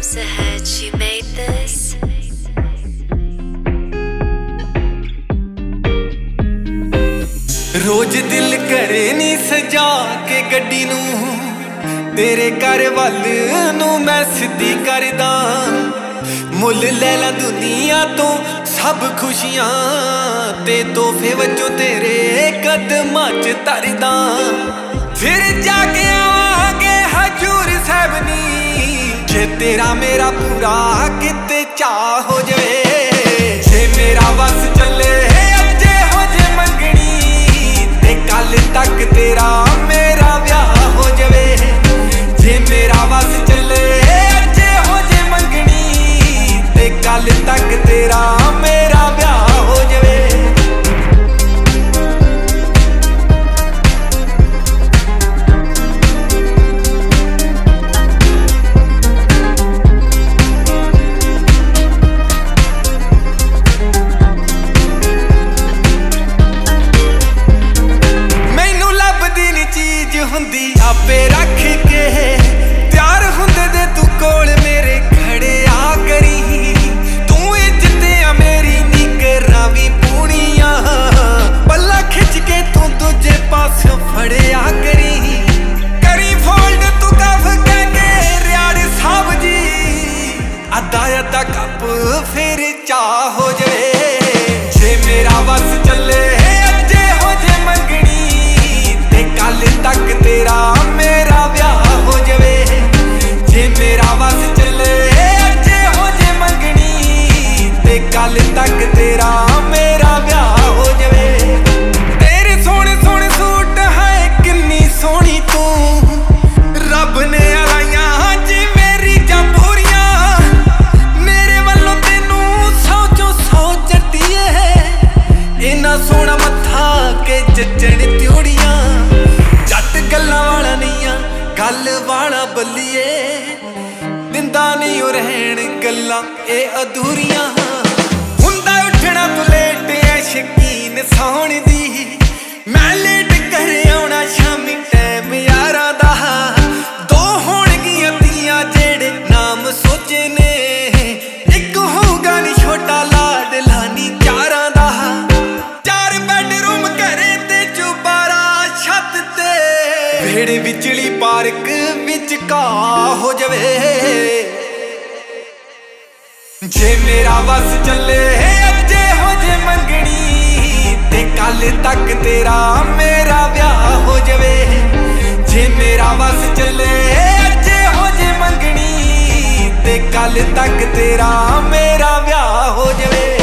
months ahead, she made this. रोज दिल करे नी सजा के गड्डी नू तेरे घर वल नू मैं सीधी करदा मुल ले ला दुनिया तो सब खुशियां ते तोहफे वजों तेरे कदमां च धरदा फिर जाके आवांगे हजूर साहब नी जे तेरा मेरा पूरा किते चाह हो जावे जे मेरा बस चले अजे हो जे मंगनी ते कल तक तेरा मेरा ब्याह हो जावे जे मेरा बस चले अजे हो जे मंगनी ते कल तक तेरा मेरा ब्याह हो जावे हुंदी आपे रख के प्यार हुंदे दे तू कोल मेरे खड़े आ करी तू इज्जतियां मेरी निकरां भी पूनियां पल्ला खिच के तू दूजे पास फड़े आ करी फोल्ड तू कफ कह के रियाड़ साहब जी अद्धा अद्धा कप फिर चाह हो जावे जे मेरा बस चले अजे हो जे मंगनी ते कल तक तेरा मेरा ब्याह हो जावे जे मेरा बस चले अजे हो जे मंगनी ते कल तक तेरा मेरा ब्याह हो जावे तेरे सोहने सोहने सूट है किन्नी सोहनी तू रब ने लाइयां जी मेरी जंबूरियां मेरे वालों तेनू 100 चों 100 जट्टिए इन्ना सोहना मत्था के जचण त्योड़ियां गल्लां वाला नहीं गल वाला बल्लिए दिंदा नहीं ओ रहन गल्लां ए अधूरियां हुंदा उठना तू लेट ऐ शकीन सौण दी मैं लेट कर आउणा शामी टैम यारां दा दो होणगियां तियां जेड़े नाम सोचे ने इक होगा नी छोटा लाडला नी चारां दा चार बेडरूम घरे ते चुबारा छत ते भेड़े विचली पार्क विच का हो जावे जे मेरा बस चले अजे हो जे मंगनी ते कल तक तेरा मेरा ब्याह हो जावे जे मेरा बस चले अजे हो जे मंगनी ते कल तक तेरा मेरा ब्याह हो जावे।